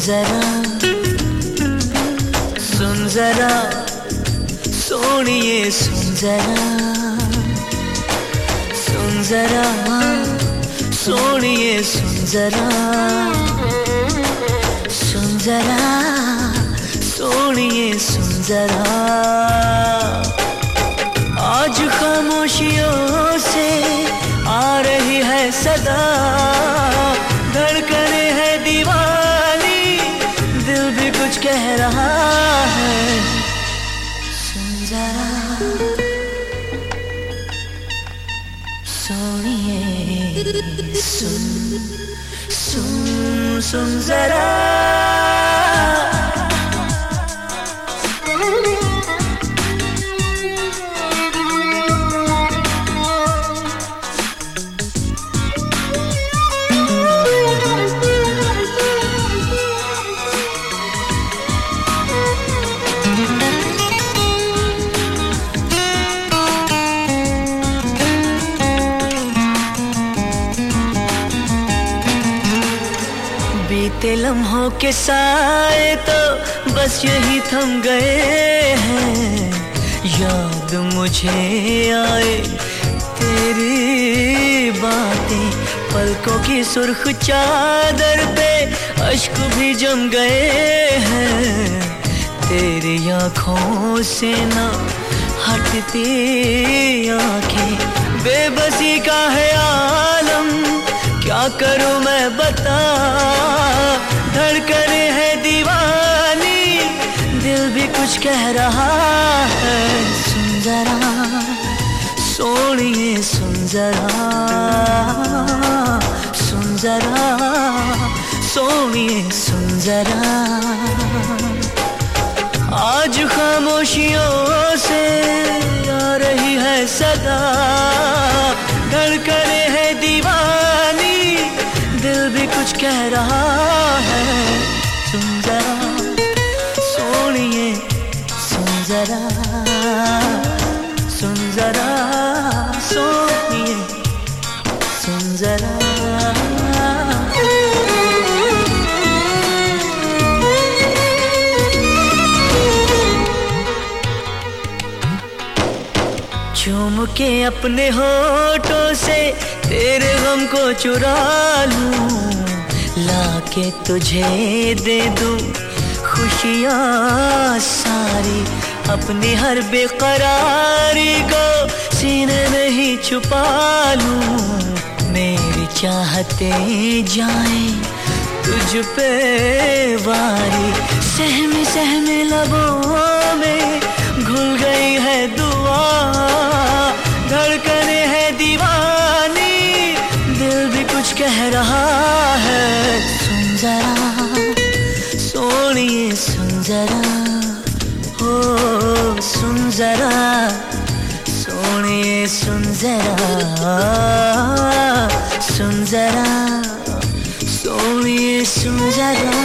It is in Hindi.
जरा, सुन जरा सोनिए, सुन जरा, सुन जरा सोनिए, सुन जरा, सुन जरा सोनिए, सुन जरा। आज खामोशियों से आ रही है सदा, धड़कने है दीवानी, दिल भी कुछ कह रहा है। सुन जरा सोनिए, सुन सुन सुन जरा। बीते लम्हों के साए तो बस यही थम गए हैं, याद मुझे आए तेरी बातें, पलकों की सुर्ख चादर पे अश्क भी जम गए हैं, तेरी आँखों से ना हटती आँखें, बेबसी का है आलम, क्या करूं मैं बता, धड़कने है दीवानी, दिल भी कुछ कह रहा है। सुन जरा सोनिए, सुन जरा, सुन जरा सोनिए, सुन जरा। आज खामोशियों से आ रही है सदा, धड़कने है दीवानी, दिल भी कुछ कह रहा है। सुन जरा सोनिए, सुन जरा, सुन जरा सोनिए, सुन जरा। चूम के अपने होठों से तेरे गम को चुरा लूं, लाके तुझे दे दूं खुशियाँ सारी, अपनी हर बेकरारी को सीने में ही छुपा लूं, मेरी चाहते जाएं तुझ पे वारी, सहमे सहमे लबों में घुल गई है दुआ, धड़कने है दीवानी, दिल भी कुछ कह रहा है। सुन जरा सोनिए, सुन जरा, हो सुन जरा सोनिए, सुन जरा, सुन जरा सोनिए, सुन जरा।